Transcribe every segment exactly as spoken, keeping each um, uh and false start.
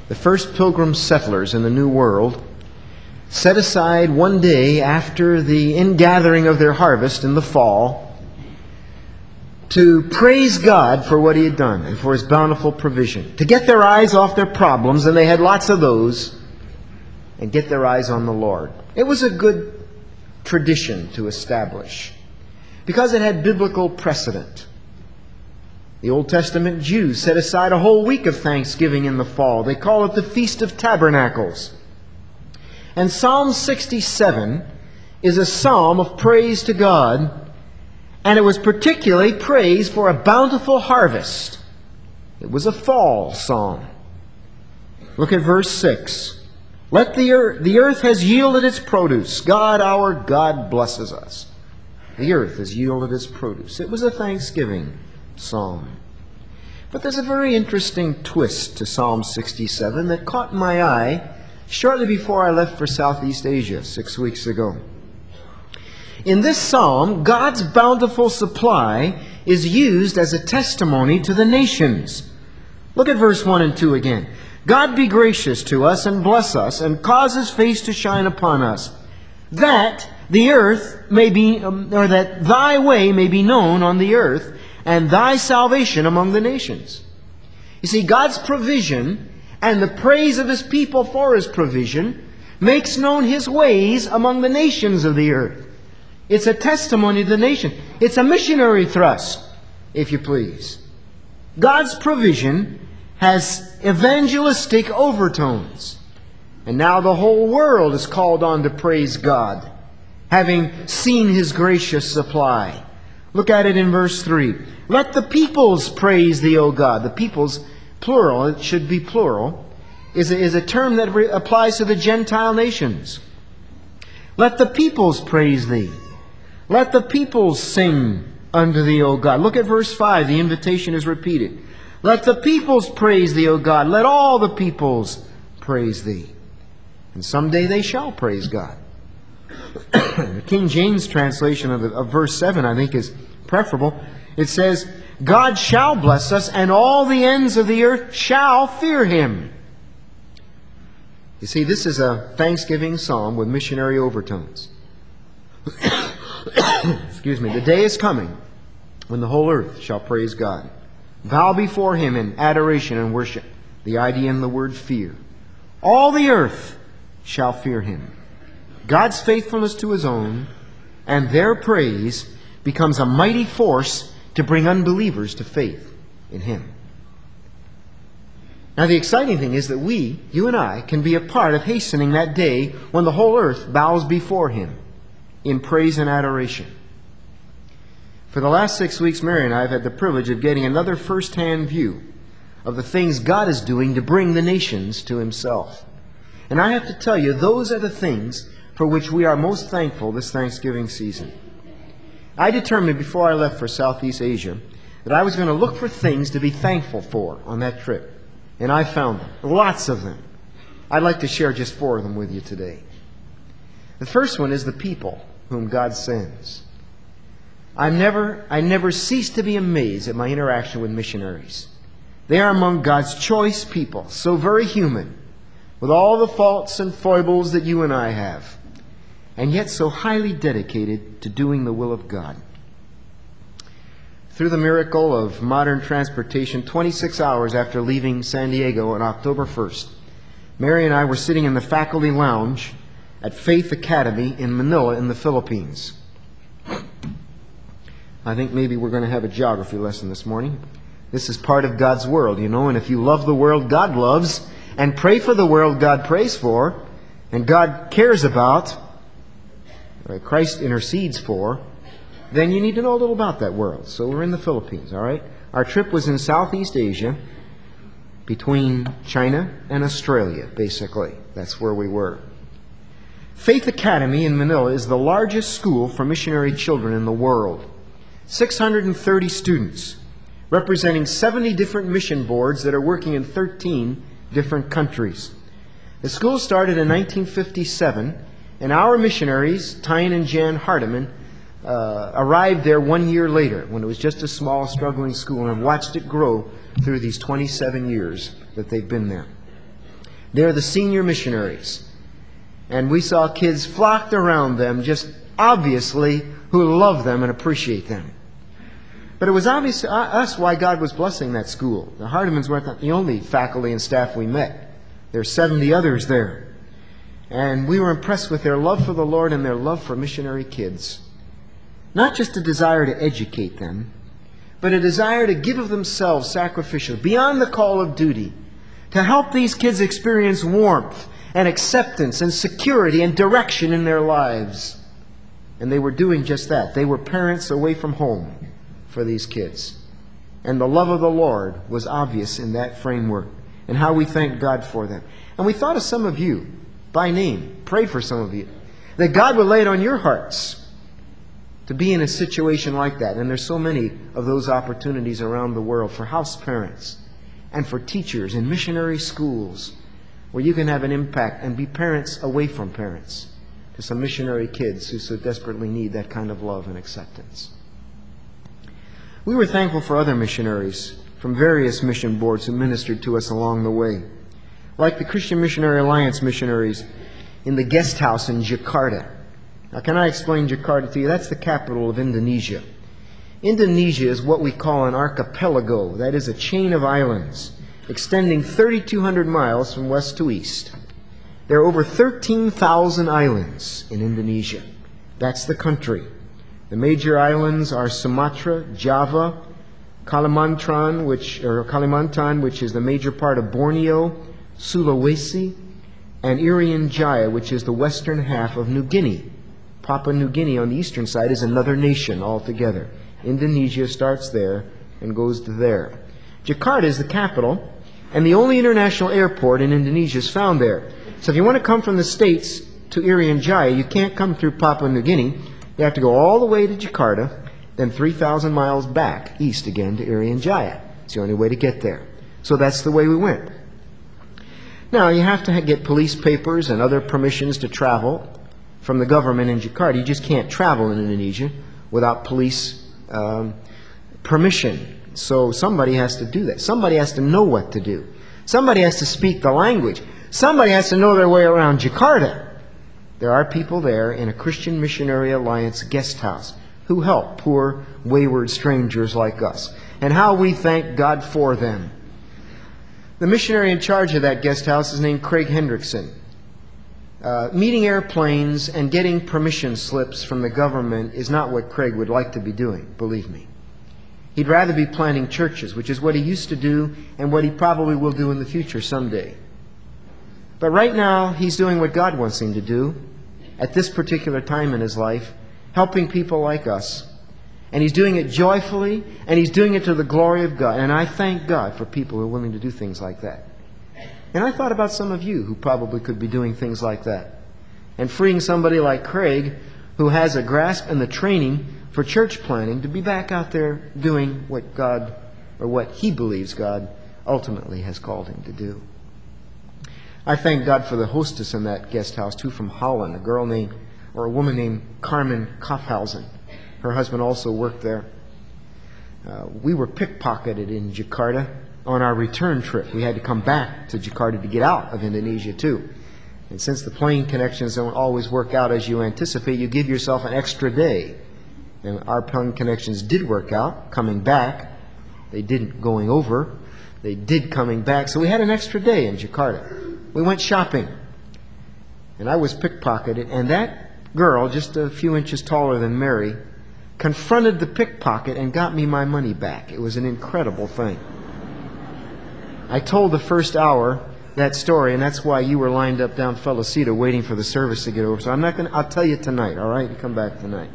the first pilgrim settlers in the New World, set aside one day after the ingathering of their harvest in the fall to praise God for what He had done and for His bountiful provision, to get their eyes off their problems, and they had lots of those, and get their eyes on the Lord. It was a good tradition to establish because it had biblical precedent. The Old Testament Jews set aside a whole week of thanksgiving in the fall. They call it the Feast of Tabernacles. And Psalm sixty-seven is a psalm of praise to God, and it was particularly praise for a bountiful harvest. It was a fall psalm. Look at verse six. Let the earth, the earth has yielded its produce. God, our God, blesses us. The earth has yielded its produce. It was a thanksgiving psalm. But there's a very interesting twist to Psalm sixty-seven that caught my eye shortly before I left for Southeast Asia six weeks ago. In this psalm, God's bountiful supply is used as a testimony to the nations. Look at verse one and two again. God be gracious to us and bless us and cause His face to shine upon us, that the earth may be, or that Thy way may be known on the earth, and Thy salvation among the nations. You see, God's provision and the praise of His people for His provision makes known His ways among the nations of the earth. It's a testimony to the nation. It's a missionary thrust, if you please. God's provision has evangelistic overtones. And now the whole world is called on to praise God, having seen His gracious supply. Look at it in verse three. Let the peoples praise Thee, O God. The peoples, plural, it should be plural, is a, is a term that re- applies to the Gentile nations. Let the peoples praise Thee. Let the peoples sing unto Thee, O God. Look at verse five. The invitation is repeated. Let the peoples praise Thee, O God. Let all the peoples praise Thee. And someday they shall praise God. The King James translation of, the, of verse seven, I think, is preferable. It says, God shall bless us, and all the ends of the earth shall fear Him. You see, this is a thanksgiving psalm with missionary overtones. Excuse me. The day is coming when the whole earth shall praise God. Bow before Him in adoration and worship. The idea in the word fear. All the earth shall fear Him. God's faithfulness to His own and their praise becomes a mighty force to bring unbelievers to faith in Him. Now the exciting thing is that we, you and I, can be a part of hastening that day when the whole earth bows before Him in praise and adoration. For the last six weeks, Mary and I have had the privilege of getting another first-hand view of the things God is doing to bring the nations to Himself. And I have to tell you, those are the things for which we are most thankful this Thanksgiving season. I determined before I left for Southeast Asia that I was going to look for things to be thankful for on that trip. And I found them. Lots of them. I'd like to share just four of them with you today. The first one is the people whom God sends. I never, I never cease to be amazed at my interaction with missionaries. They are among God's choice people, so very human, with all the faults and foibles that you and I have, and yet so highly dedicated to doing the will of God. Through the miracle of modern transportation, twenty-six hours after leaving San Diego on October first, Mary and I were sitting in the faculty lounge at Faith Academy in Manila in the Philippines. I think maybe we're going to have a geography lesson this morning. This is part of God's world, you know, and if you love the world God loves, and pray for the world God prays for, and God cares about, or Christ intercedes for, then you need to know a little about that world. So we're in the Philippines, all right? Our trip was in Southeast Asia, between China and Australia, basically. That's where we were. Faith Academy in Manila is the largest school for missionary children in the world. six hundred thirty students, representing seventy different mission boards that are working in thirteen different countries. The school started in nineteen fifty-seven, and our missionaries, Tyne and Jan Hardiman, uh, arrived there one year later, when it was just a small, struggling school, and have watched it grow through these twenty-seven years that they've been there. They're the senior missionaries. And we saw kids flocked around them, just obviously, who love them and appreciate them. But it was obvious to us why God was blessing that school. The Hardimans weren't the only faculty and staff we met. There were seventy others there. And we were impressed with their love for the Lord and their love for missionary kids. Not just a desire to educate them, but a desire to give of themselves sacrificially, beyond the call of duty, to help these kids experience warmth and acceptance and security and direction in their lives. And they were doing just that. They were parents away from home for these kids. And the love of the Lord was obvious in that framework, and how we thank God for them. And we thought of some of you by name, prayed for some of you, that God would lay it on your hearts to be in a situation like that. And there's so many of those opportunities around the world for house parents and for teachers in missionary schools, where you can have an impact and be parents away from parents to some missionary kids who so desperately need that kind of love and acceptance. We were thankful for other missionaries from various mission boards who ministered to us along the way, like the Christian Missionary Alliance missionaries in the guest house in Jakarta. Now, can I explain Jakarta to you? That's the capital of Indonesia. Indonesia is what we call an archipelago. That is a chain of islands extending thirty-two hundred miles from west to east. There are over thirteen thousand islands in Indonesia. That's the country. The major islands are Sumatra, Java, Kalimantan, which, or Kalimantan, which is the major part of Borneo, Sulawesi, and Irian Jaya, which is the western half of New Guinea. Papua New Guinea on the eastern side is another nation altogether. Indonesia starts there and goes to there. Jakarta is the capital, and the only international airport in Indonesia is found there. So if you want to come from the States to Irian Jaya, you can't come through Papua New Guinea. You have to go all the way to Jakarta, then three thousand miles back east again to Irian Jaya. It's the only way to get there. So that's the way we went. Now, you have to get police papers and other permissions to travel from the government in Jakarta. You just can't travel in Indonesia without police um, permission. So somebody has to do that. Somebody has to know what to do. Somebody has to speak the language. Somebody has to know their way around Jakarta. There are people there in a Christian Missionary Alliance guest house who help poor, wayward strangers like us. And how we thank God for them. The missionary in charge of that guest house is named Craig Hendrickson. Uh, meeting airplanes and getting permission slips from the government is not what Craig would like to be doing, believe me. He'd rather be planting churches, which is what he used to do and what he probably will do in the future someday. But right now, he's doing what God wants him to do at this particular time in his life, helping people like us. And he's doing it joyfully, and he's doing it to the glory of God. And I thank God for people who are willing to do things like that. And I thought about some of you who probably could be doing things like that. And freeing somebody like Craig, who has a grasp and the training for church planting, to be back out there doing what God, or what he believes God ultimately has called him to do. I thank God for the hostess in that guest house, too, from Holland, a girl named, or a woman named Carmen Kaufhausen. Her husband also worked there. Uh, we were pickpocketed in Jakarta on our return trip. We had to come back to Jakarta to get out of Indonesia, too. And since the plane connections don't always work out as you anticipate, you give yourself an extra day. And our plane connections did work out, coming back. They didn't going over. They did coming back. So we had an extra day in Jakarta. We went shopping. And I was pickpocketed. And that girl, just a few inches taller than Mary, confronted the pickpocket and got me my money back. It was an incredible thing. I told the first hour that story, and that's why you were lined up down Felicita waiting for the service to get over. So I'm not going to, I'll tell you tonight, all right? You come back tonight.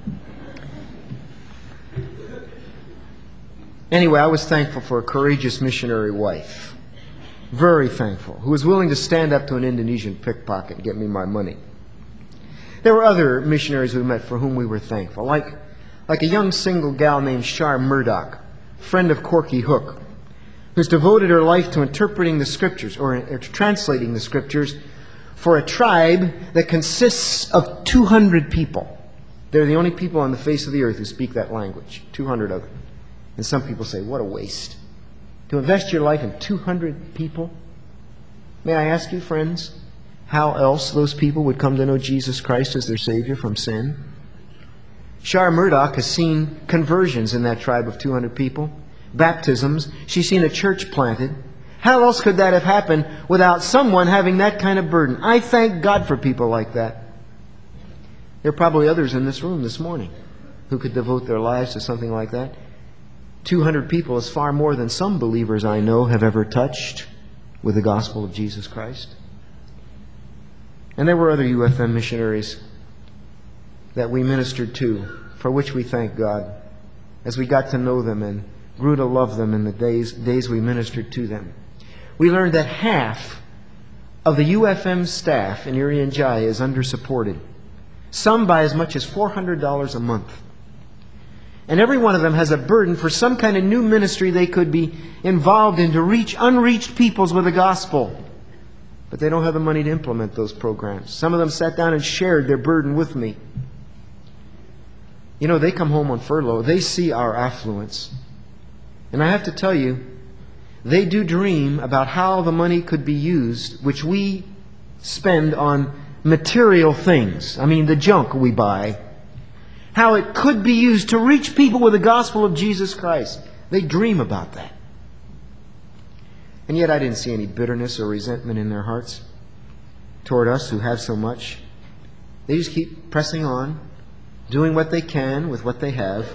Anyway, I was thankful for a courageous missionary wife. Very thankful. Who was willing to stand up to an Indonesian pickpocket and get me my money. There were other missionaries we met for whom we were thankful. Like, like a young single gal named Shar Murdoch, friend of Corky Hook, who's devoted her life to interpreting the Scriptures, or, or to translating the Scriptures, for a tribe that consists of two hundred people. They're the only people on the face of the earth who speak that language. two hundred of them. And some people say, what a waste. To invest your life in two hundred people? May I ask you, friends, how else those people would come to know Jesus Christ as their Savior from sin? Shara Murdoch has seen conversions in that tribe of two hundred people, baptisms. She's seen a church planted. How else could that have happened without someone having that kind of burden? I thank God for people like that. There are probably others in this room this morning who could devote their lives to something like that. two hundred people is far more than some believers I know have ever touched with the gospel of Jesus Christ. And there were other U F M missionaries that we ministered to, for which we thank God, as we got to know them and grew to love them in the days, days we ministered to them. We learned that half of the U F M staff in Irian Jaya is under-supported, some by as much as four hundred dollars a month. And every one of them has a burden for some kind of new ministry they could be involved in to reach unreached peoples with the gospel. But they don't have the money to implement those programs. Some of them sat down and shared their burden with me. You know, they come home on furlough. They see our affluence. And I have to tell you, they do dream about how the money could be used, which we spend on material things. I mean, the junk we buy. How it could be used to reach people with the gospel of Jesus Christ. They dream about that. And yet I didn't see any bitterness or resentment in their hearts toward us who have so much. They just keep pressing on, doing what they can with what they have.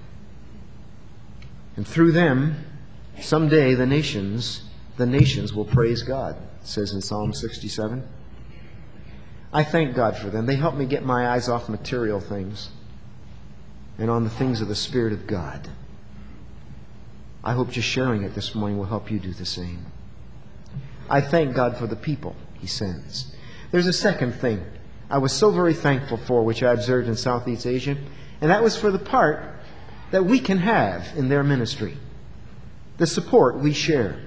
And through them, someday the nations, the nations will praise God, it says in Psalm sixty-seven. I thank God for them. They help me get my eyes off material things and on the things of the Spirit of God. I hope just sharing it this morning will help you do the same. I thank God for the people He sends. There's a second thing I was so very thankful for, which I observed in Southeast Asia, and that was for the part that we can have in their ministry, the support we share.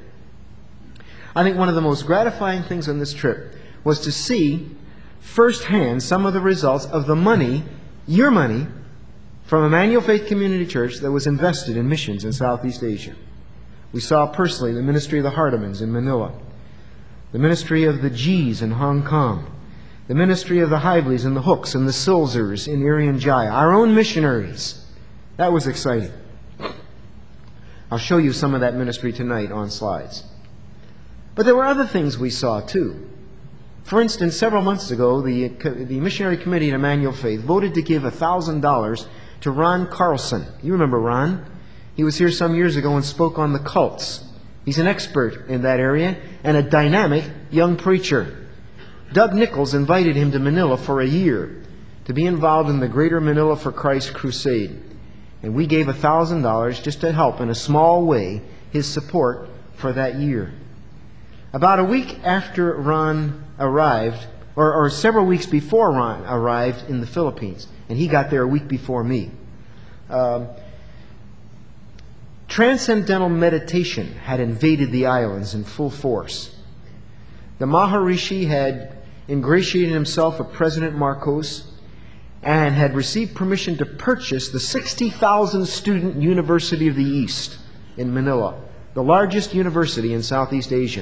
I think one of the most gratifying things on this trip was to see firsthand some of the results of the money, your money, from Emmanuel Faith Community Church that was invested in missions in Southeast Asia. We saw personally the ministry of the Hardimans in Manila, the ministry of the G's in Hong Kong, the ministry of the Hiveleys and the Hooks and the Silzers in Irian Jaya, our own missionaries. That was exciting. I'll show you some of that ministry tonight on slides. But there were other things we saw too. For instance, several months ago, the, the Missionary Committee at Emmanuel Faith voted to give one thousand dollars to Ron Carlson. You remember Ron? He was here some years ago and spoke on the cults. He's an expert in that area and a dynamic young preacher. Doug Nichols invited him to Manila for a year to be involved in the Greater Manila for Christ crusade. And we gave one thousand dollars just to help in a small way his support for that year. About a week after Ron arrived, or, or several weeks before Ron arrived in the Philippines, and he got there a week before me, um, transcendental meditation had invaded the islands in full force. The Maharishi had ingratiated himself with President Marcos and had received permission to purchase the sixty thousand student University of the East in Manila, the largest university in Southeast Asia.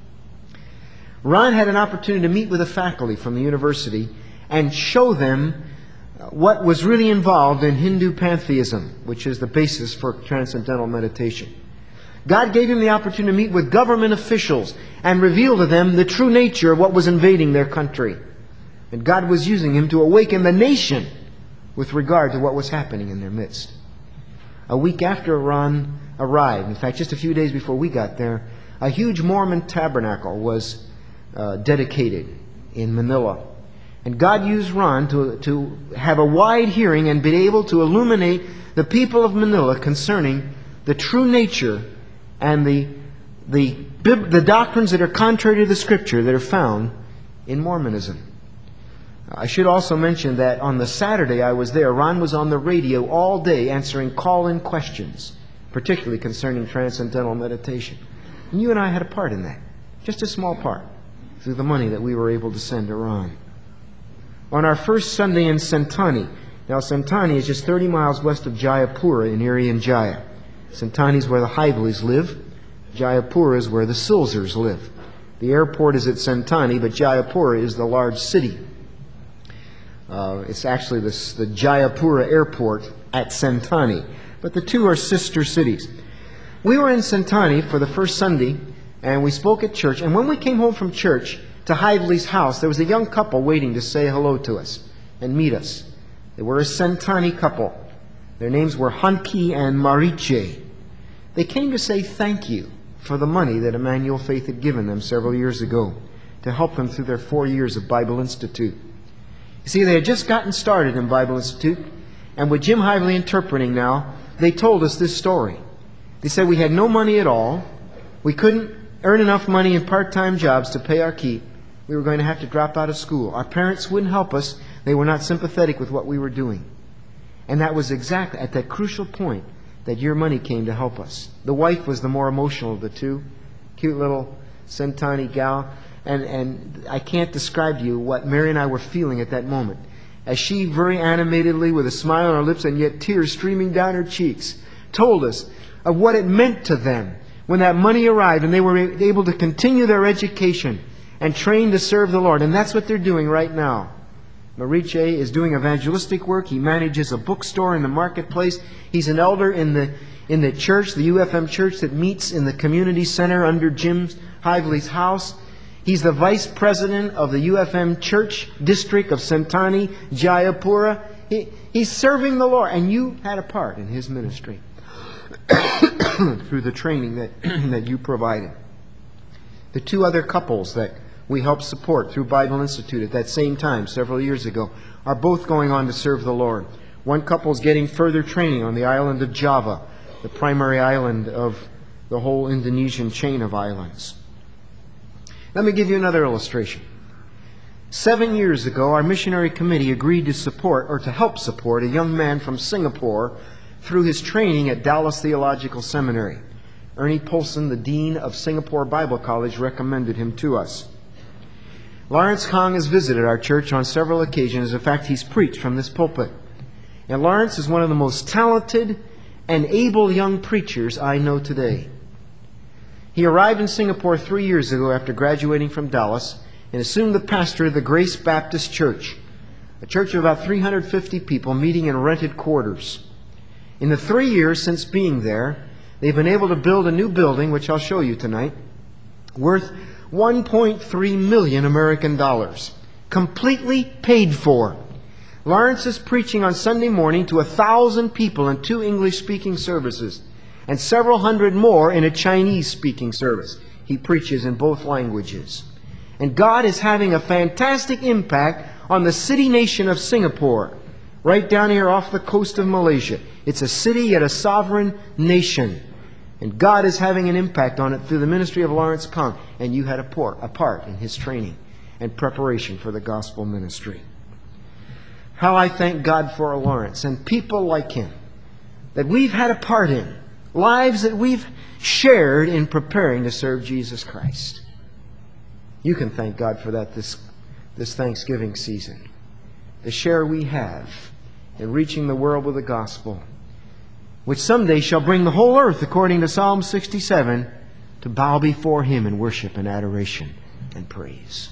Ron had an opportunity to meet with the faculty from the university and show them what was really involved in Hindu pantheism, which is the basis for transcendental meditation. God gave him the opportunity to meet with government officials and reveal to them the true nature of what was invading their country. And God was using him to awaken the nation with regard to what was happening in their midst. A week after Ron arrived, in fact, just a few days before we got there, a huge Mormon tabernacle was uh, dedicated in Manila. And God used Ron to, to have a wide hearing and be able to illuminate the people of Manila concerning the true nature and the, the, the doctrines that are contrary to the Scripture that are found in Mormonism. I should also mention that on the Saturday I was there, Ron was on the radio all day answering call-in questions, particularly concerning transcendental meditation. And you and I had a part in that, just a small part, through the money that we were able to send to Ron. On our first Sunday in Sentani, now Sentani is just thirty miles west of Jayapura in Irian Jaya. Sentani is where the Hiveleys live. Jayapura is where the Silzers live. The airport is at Sentani, but Jayapura is the large city. Uh, it's actually this, the Jayapura airport at Sentani. But the two are sister cities. We were in Sentani for the first Sunday, and we spoke at church. And when we came home from church to Hively's house, there was a young couple waiting to say hello to us and meet us. They were a Sentani couple. Their names were Hanki and Mariche. They came to say thank you for the money that Emmanuel Faith had given them several years ago to help them through their four years of Bible Institute. You see, they had just gotten started in Bible Institute, and with Jim Hively interpreting now, they told us this story. They said we had no money at all. We couldn't earn enough money in part-time jobs to pay our keep. We were going to have to drop out of school. Our parents wouldn't help us. They were not sympathetic with what we were doing. And that was exactly at that crucial point that your money came to help us. The wife was the more emotional of the two. Cute little Sentani gal. And, and I can't describe to you what Mary and I were feeling at that moment. As she very animatedly, with a smile on her lips and yet tears streaming down her cheeks, told us of what it meant to them when that money arrived and they were able to continue their education and train to serve the Lord. And that's what they're doing right now. Mariche is doing evangelistic work. He manages a bookstore in the marketplace. He's an elder in the in the church, the U F M church that meets in the community center under Jim Hively's house. He's the vice president of the U F M church district of Sentani, Jayapura. He, he's serving the Lord, and you had a part in his ministry through the training that, that you provided. The two other couples that we helped support through Bible Institute at that same time several years ago are both going on to serve the Lord. One couple is getting further training on the island of Java, the primary island of the whole Indonesian chain of islands. Let me give you another illustration. Seven years ago, our missionary committee agreed to support or to help support a young man from Singapore through his training at Dallas Theological Seminary. Ernie Polson, the dean of Singapore Bible College, recommended him to us. Lawrence Kong has visited our church on several occasions. In fact, he's preached from this pulpit. And Lawrence is one of the most talented and able young preachers I know today. He arrived in Singapore three years ago after graduating from Dallas and assumed the pastor of the Grace Baptist Church, a church of about three hundred fifty people meeting in rented quarters. In the three years since being there, they've been able to build a new building, which I'll show you tonight, worth one point three million American dollars, completely paid for. Lawrence is preaching on Sunday morning to a thousand people in two English-speaking services and several hundred more in a Chinese-speaking service. He preaches in both languages. And God is having a fantastic impact on the city-nation of Singapore, right down here off the coast of Malaysia. It's a city yet a sovereign nation. And God is having an impact on it through the ministry of Lawrence Kong. And you had a part, a part in his training and preparation for the gospel ministry. How I thank God for Lawrence and people like him that we've had a part in, lives that we've shared in preparing to serve Jesus Christ. You can thank God for that this, this Thanksgiving season. The share we have in reaching the world with the gospel, which someday shall bring the whole earth, according to Psalm sixty-seven, to bow before Him in worship and adoration and praise.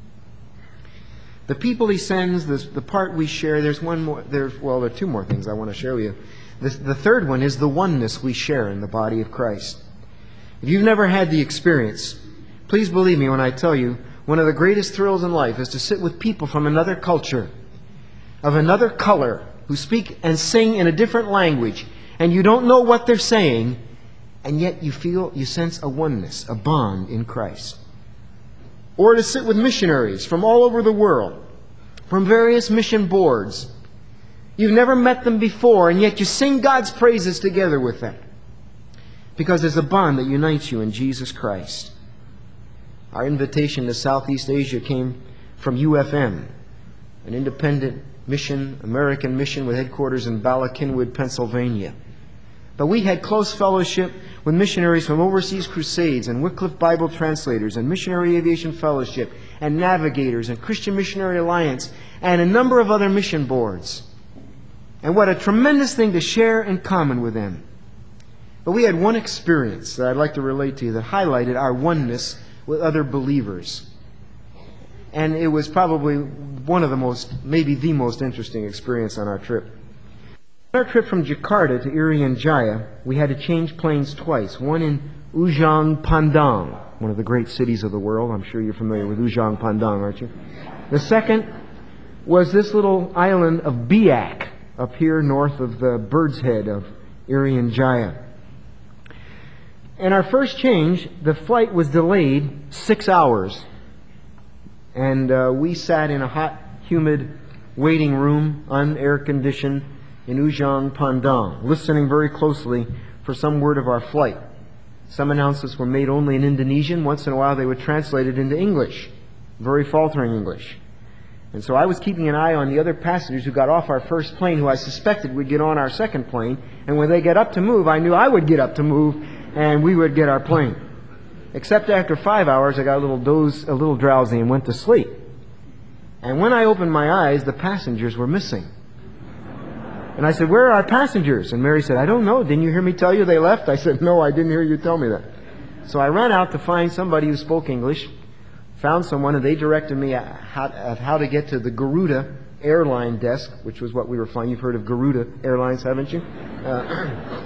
The people He sends, the, the part we share, there's one more, there's, well, there are two more things I want to share with you. The, the third one is the oneness we share in the body of Christ. If you've never had the experience, please believe me when I tell you, one of the greatest thrills in life is to sit with people from another culture, of another color, who speak and sing in a different language, and you don't know what they're saying, and yet you feel, you sense a oneness, a bond in Christ. Or to sit with missionaries from all over the world, from various mission boards. You've never met them before, and yet you sing God's praises together with them, because there's a bond that unites you in Jesus Christ. Our invitation to Southeast Asia came from U F M, an independent mission, American mission with headquarters in Bala Cynwyd, Pennsylvania. But we had close fellowship with missionaries from Overseas Crusades and Wycliffe Bible Translators and Missionary Aviation Fellowship and Navigators and Christian Missionary Alliance and a number of other mission boards. And what a tremendous thing to share in common with them. But we had one experience that I'd like to relate to you that highlighted our oneness with other believers. And it was probably one of the most, maybe the most interesting experience on our trip. On our trip from Jakarta to Irian Jaya, we had to change planes twice. One in Ujung Pandang, one of the great cities of the world. I'm sure you're familiar with Ujung Pandang, aren't you? The second was this little island of Biak, up here north of the Bird's Head of Irian Jaya. And our first change, the flight was delayed six hours. And uh, we sat in a hot, humid waiting room, unair conditioned, in Ujung Pandang, listening very closely for some word of our flight. Some announcements were made only in Indonesian. Once in a while they would translate it into English, very faltering English. And so I was keeping an eye on the other passengers who got off our first plane, who I suspected would get on our second plane. And when they get up to move, I knew I would get up to move, and we would get our plane. Except after five hours, I got a little doze, a little drowsy, and went to sleep. And when I opened my eyes, the passengers were missing. And I said, "Where are our passengers?" And Mary said, "I don't know. Didn't you hear me tell you they left?" I said, "No, I didn't hear you tell me that." So I ran out to find somebody who spoke English, found someone, and they directed me at how, at how to get to the Garuda airline desk, which was what we were flying. You've heard of Garuda Airlines, haven't you? Uh,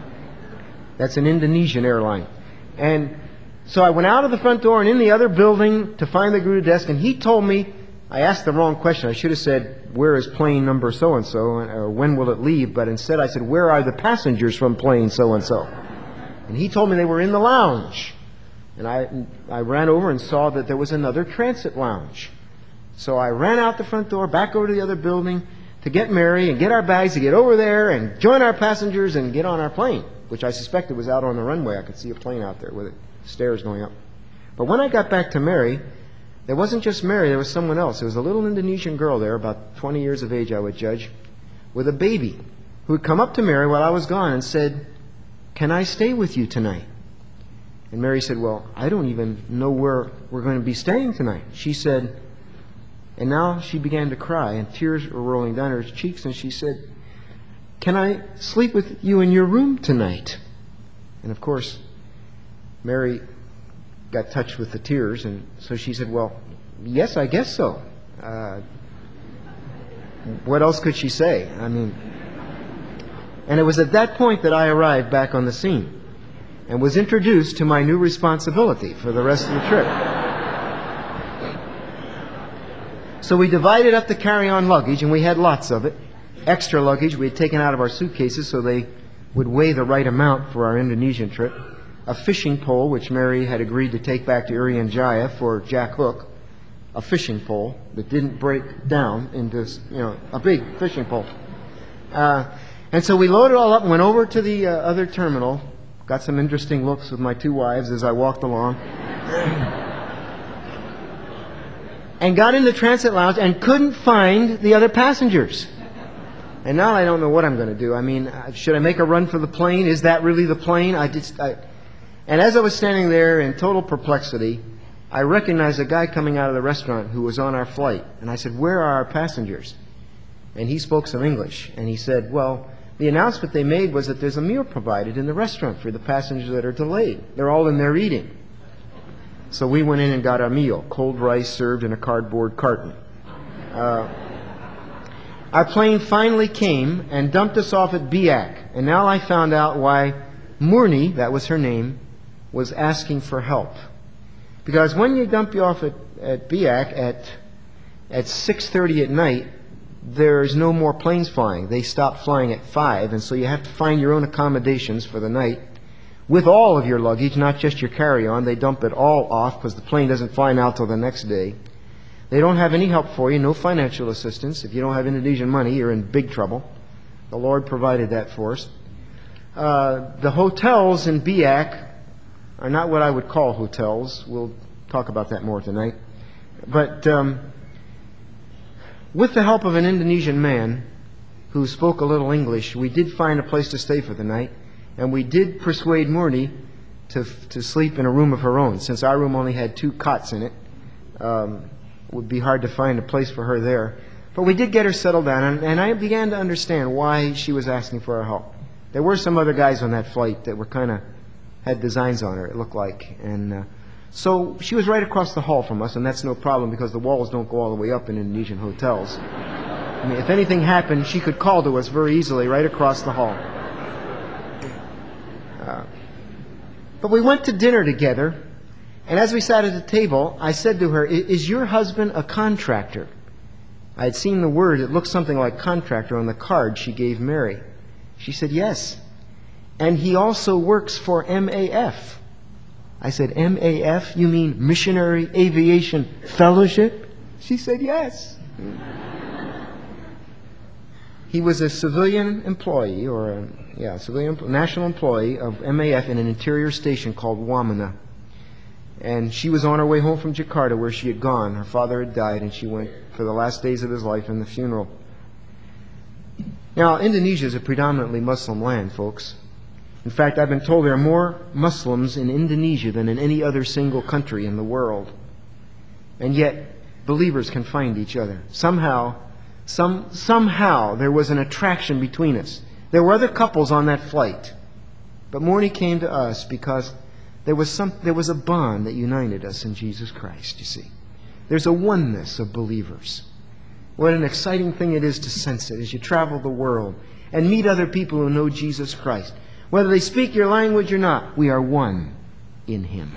that's an Indonesian airline. And so I went out of the front door and in the other building to find the Garuda desk, and he told me, I asked the wrong question. I should have said, "Where is plane number so-and-so, or when will it leave?" But instead I said, "Where are the passengers from plane so-and-so?" And he told me they were in the lounge. And I, I ran over and saw that there was another transit lounge. So I ran out the front door, back over to the other building to get Mary and get our bags, to get over there and join our passengers and get on our plane, which I suspected was out on the runway. I could see a plane out there with it, stairs going up. But when I got back to Mary, there wasn't just Mary, there was someone else. There was a little Indonesian girl there, about twenty years of age, I would judge, with a baby, who had come up to Mary while I was gone and said, "Can I stay with you tonight?" And Mary said, "Well, I don't even know where we're going to be staying tonight." She said, and now she began to cry, and tears were rolling down her cheeks, and she said, "Can I sleep with you in your room tonight?" And of course, Mary got touched with the tears, and so she said, "Well, yes, I guess so." Uh, what else could she say? I mean, and it was at that point that I arrived back on the scene and was introduced to my new responsibility for the rest of the trip. So we divided up the carry-on luggage, and we had lots of it. Extra luggage we had taken out of our suitcases so they would weigh the right amount for our Indonesian trip. A fishing pole, which Mary had agreed to take back to Irian Jaya for Jack Hook. A fishing pole that didn't break down into, you know, a big fishing pole. Uh, and so we loaded it all up and went over to the uh, other terminal. Got some interesting looks with my two wives as I walked along. And got in the transit lounge and couldn't find the other passengers. And now I don't know what I'm going to do. I mean, should I make a run for the plane? Is that really the plane? I just... I, And as I was standing there in total perplexity, I recognized a guy coming out of the restaurant who was on our flight. And I said, "Where are our passengers?" And he spoke some English. And he said, "Well, the announcement they made was that there's a meal provided in the restaurant for the passengers that are delayed. They're all in there eating." So we went in and got our meal, cold rice served in a cardboard carton. Uh, our plane finally came and dumped us off at Biak. And now I found out why Murni, that was her name, was asking for help. Because when you dump you off at, at Biak at, at six thirty at night, there's no more planes flying. They stop flying at five, and so you have to find your own accommodations for the night with all of your luggage, not just your carry-on. They dump it all off because the plane doesn't fly now till the next day. They don't have any help for you, no financial assistance. If you don't have Indonesian money, you're in big trouble. The Lord provided that for us. Uh, the hotels in Biak are not what I would call hotels. We'll talk about that more tonight. But um, with the help of an Indonesian man who spoke a little English, we did find a place to stay for the night, and we did persuade Murni to to sleep in a room of her own. Since our room only had two cots in it, um, it would be hard to find a place for her there. But we did get her settled down, and, and I began to understand why she was asking for our help. There were some other guys on that flight that were kind of had designs on her, it looked like. And uh, So she was right across the hall from us, and that's no problem because the walls don't go all the way up in Indonesian hotels. I mean, if anything happened, she could call to us very easily right across the hall. Uh, but we went to dinner together, and as we sat at the table, I said to her, "Is your husband a contractor?" I had seen the word, it looked something like contractor, on the card she gave Mary. She said, "Yes. And he also works for M A F. I said, "M A F? You mean Missionary Aviation Fellowship?" She said, "Yes." He was a civilian employee, or a yeah, civilian national employee of M A F in an interior station called Wamena. And she was on her way home from Jakarta, where she had gone. Her father had died, and she went for the last days of his life in the funeral. Now, Indonesia is a predominantly Muslim land, folks. In fact, I've been told there are more Muslims in Indonesia than in any other single country in the world. And yet, believers can find each other. Somehow, some, somehow there was an attraction between us. There were other couples on that flight. But Morny came to us because there was, some, there was a bond that united us in Jesus Christ, you see. There's a oneness of believers. What an exciting thing it is to sense it as you travel the world and meet other people who know Jesus Christ. Whether they speak your language or not, we are one in Him.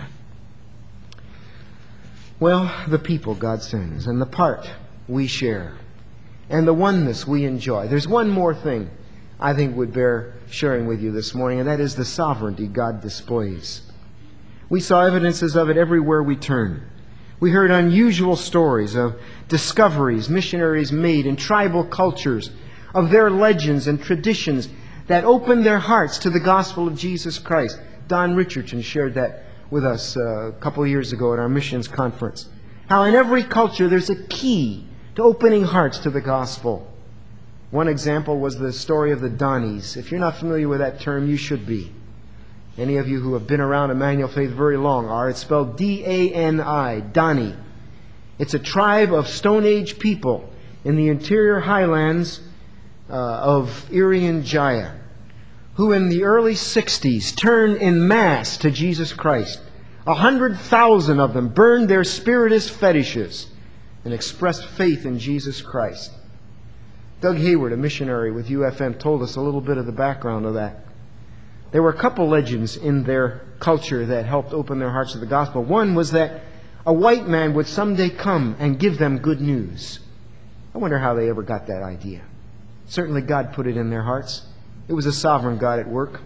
Well, the people God sends and the part we share and the oneness we enjoy. There's one more thing I think would bear sharing with you this morning, and that is the sovereignty God displays. We saw evidences of it everywhere we turn. We heard unusual stories of discoveries missionaries made in tribal cultures, of their legends and traditions that opened their hearts to the gospel of Jesus Christ. Don Richardson shared that with us uh, a couple of years ago at our missions conference. How in every culture there's a key to opening hearts to the gospel. One example was the story of the Danis. If you're not familiar with that term, you should be. Any of you who have been around Emmanuel Faith very long are. It's spelled D A N I, Dani. It's a tribe of Stone Age people in the interior highlands uh, of Irian Jaya, who in the early sixties turned in mass to Jesus Christ. A hundred thousand of them burned their spiritist fetishes and expressed faith in Jesus Christ. Doug Hayward, a missionary with U F M, told us a little bit of the background of that. There were a couple legends in their culture that helped open their hearts to the gospel. One was that a white man would someday come and give them good news. I wonder how they ever got that idea. Certainly God put it in their hearts. It was a sovereign God at work.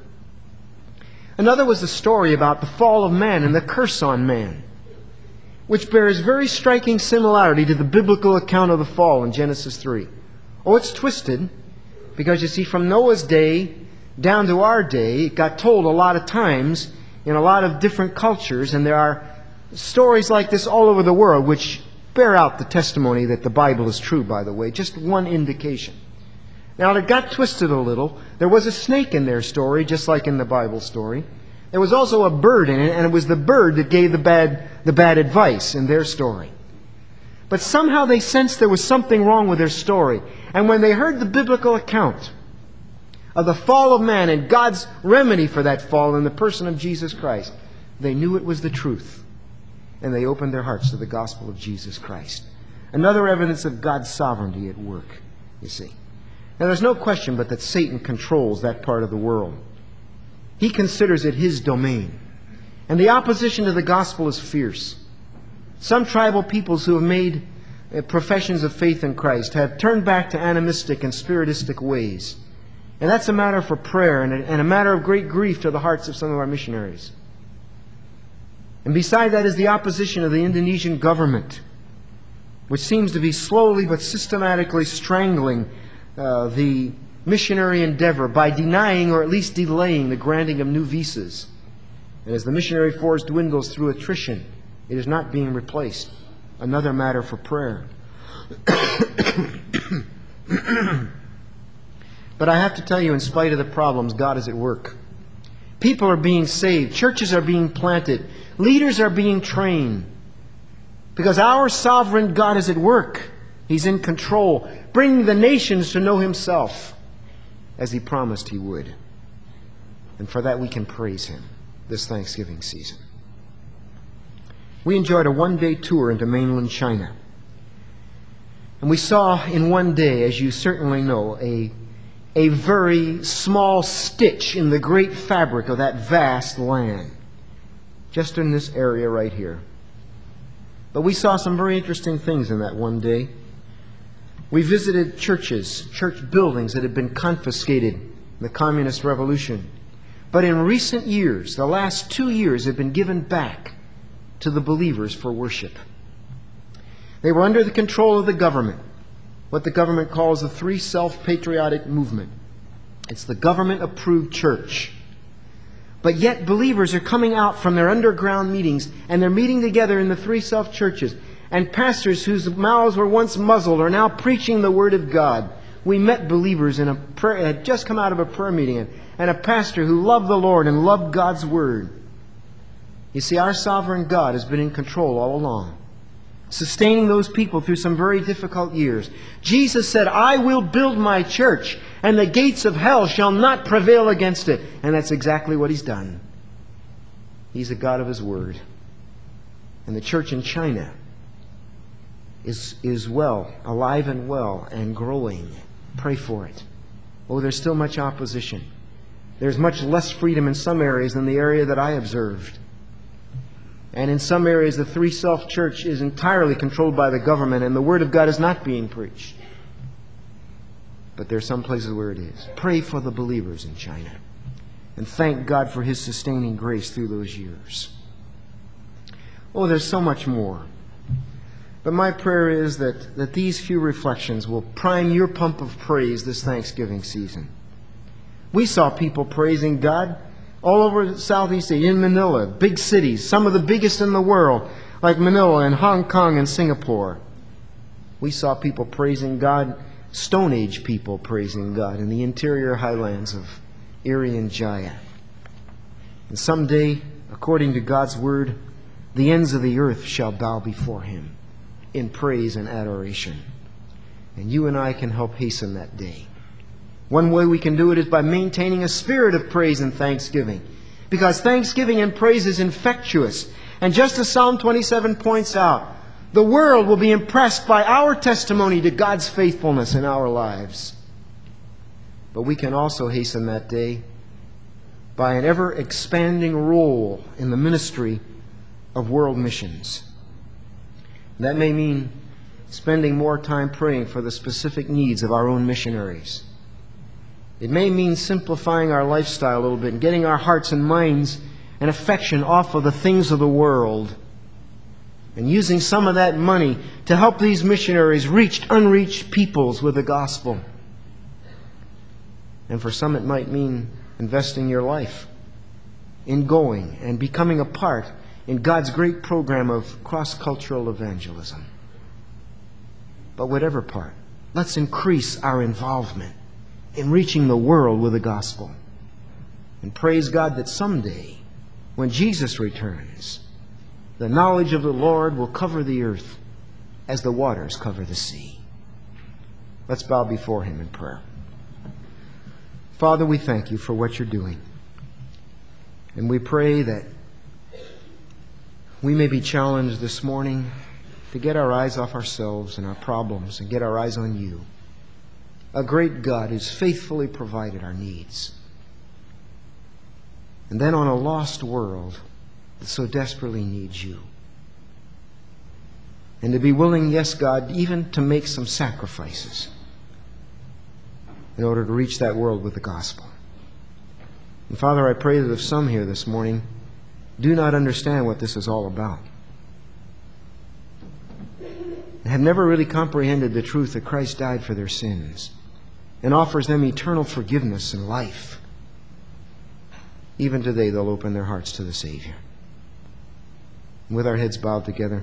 Another was the story about the fall of man and the curse on man, which bears very striking similarity to the biblical account of the fall in Genesis three. Oh, it's twisted, because you see, from Noah's day down to our day, it got told a lot of times in a lot of different cultures, and there are stories like this all over the world which bear out the testimony that the Bible is true, by the way. Just one indication. Now, it got twisted a little. There was a snake in their story, just like in the Bible story. There was also a bird in it, and it was the bird that gave the bad, the bad advice in their story. But somehow they sensed there was something wrong with their story. And when they heard the biblical account of the fall of man and God's remedy for that fall in the person of Jesus Christ, they knew it was the truth. And they opened their hearts to the gospel of Jesus Christ. Another evidence of God's sovereignty at work, you see. Now, there's no question but that Satan controls that part of the world. He considers it his domain. And the opposition to the gospel is fierce. Some tribal peoples who have made professions of faith in Christ have turned back to animistic and spiritistic ways. And that's a matter for prayer and a, and a matter of great grief to the hearts of some of our missionaries. And beside that is the opposition of the Indonesian government, which seems to be slowly but systematically strangling uh, the missionary endeavor by denying or at least delaying the granting of new visas. And as the missionary force dwindles through attrition, it is not being replaced. Another matter for prayer. But I have to tell you, in spite of the problems, God is at work. People are being saved. Churches are being planted. Leaders are being trained. Because our sovereign God is at work. He's in control, bringing the nations to know Himself as He promised He would. And for that we can praise Him this Thanksgiving season. We enjoyed a one-day tour into mainland China. And we saw in one day, as you certainly know, a, a very small stitch in the great fabric of that vast land. Just in this area right here. But we saw some very interesting things in that one day. We visited churches, church buildings that had been confiscated in the Communist Revolution. But in recent years, the last two years, have been given back to the believers for worship. They were under the control of the government, what the government calls the Three Self-Patriotic Movement. It's the government-approved church. But yet believers are coming out from their underground meetings, and they're meeting together in the Three Self-Churches. And pastors whose mouths were once muzzled are now preaching the Word of God. We met believers in a prayer, had just come out of a prayer meeting, and, and a pastor who loved the Lord and loved God's Word. You see, our sovereign God has been in control all along, sustaining those people through some very difficult years. Jesus said, I will build my church, and the gates of hell shall not prevail against it. And that's exactly what He's done. He's a God of His Word. And the church in China is, is well, alive and well, and growing. Pray for it. Oh, there's still much opposition. There's much less freedom in some areas than the area that I observed. And in some areas, the Three Self Church is entirely controlled by the government, and the Word of God is not being preached. But there are some places where it is. Pray for the believers in China. And thank God for His sustaining grace through those years. Oh, there's so much more. But my prayer is that, that these few reflections will prime your pump of praise this Thanksgiving season. We saw people praising God all over Southeast Asia, in Manila, big cities, some of the biggest in the world, like Manila and Hong Kong and Singapore. We saw people praising God, Stone Age people praising God in the interior highlands of Irian Jaya. And someday, according to God's Word, the ends of the earth shall bow before Him in praise and adoration. And you and I can help hasten that day. One way we can do it is by maintaining a spirit of praise and thanksgiving. Because thanksgiving and praise is infectious. And just as Psalm twenty-seven points out, the world will be impressed by our testimony to God's faithfulness in our lives. But we can also hasten that day by an ever-expanding role in the ministry of world missions. That may mean spending more time praying for the specific needs of our own missionaries. It may mean simplifying our lifestyle a little bit and getting our hearts and minds and affection off of the things of the world and using some of that money to help these missionaries reach unreached peoples with the gospel. And for some it might mean investing your life in going and becoming a part in God's great program of cross-cultural evangelism. But whatever part, let's increase our involvement in reaching the world with the gospel. And praise God that someday, when Jesus returns, the knowledge of the Lord will cover the earth as the waters cover the sea. Let's bow before Him in prayer. Father, we thank You for what You're doing. And we pray that we may be challenged this morning to get our eyes off ourselves and our problems and get our eyes on You, a great God who's faithfully provided our needs. And then on a lost world that so desperately needs You. And to be willing, yes, God, even to make some sacrifices in order to reach that world with the gospel. And Father, I pray that if some here this morning do not understand what this is all about, and have never really comprehended the truth that Christ died for their sins and offers them eternal forgiveness and life, even today they'll open their hearts to the Savior. And with our heads bowed together,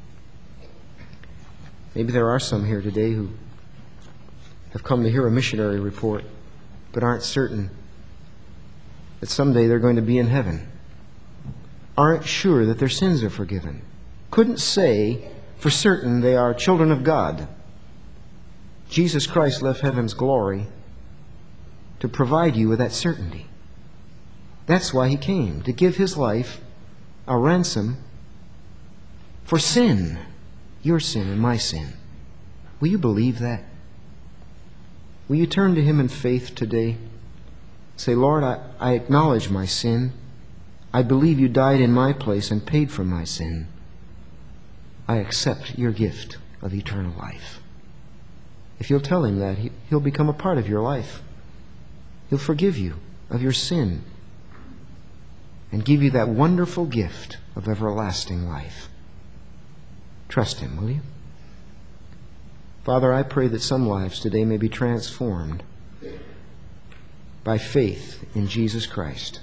maybe there are some here today who have come to hear a missionary report but aren't certain that someday they're going to be in heaven, aren't sure that their sins are forgiven, couldn't say for certain they are children of God. Jesus Christ left heaven's glory to provide you with that certainty. That's why He came, to give His life a ransom for sin, your sin and my sin. Will you believe that? Will you turn to Him in faith today? Say, Lord, I, I acknowledge my sin. I believe you died in my place and paid for my sin. I accept your gift of eternal life. If you'll tell Him that, he, He'll become a part of your life. He'll forgive you of your sin and give you that wonderful gift of everlasting life. Trust Him, will you? Father, I pray that some lives today may be transformed by faith in Jesus Christ.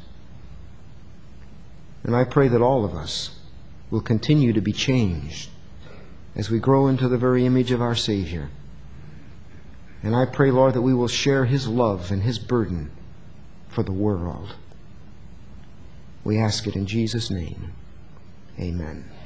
And I pray that all of us will continue to be changed as we grow into the very image of our Savior. And I pray, Lord, that we will share His love and His burden for the world. We ask it in Jesus' name. Amen.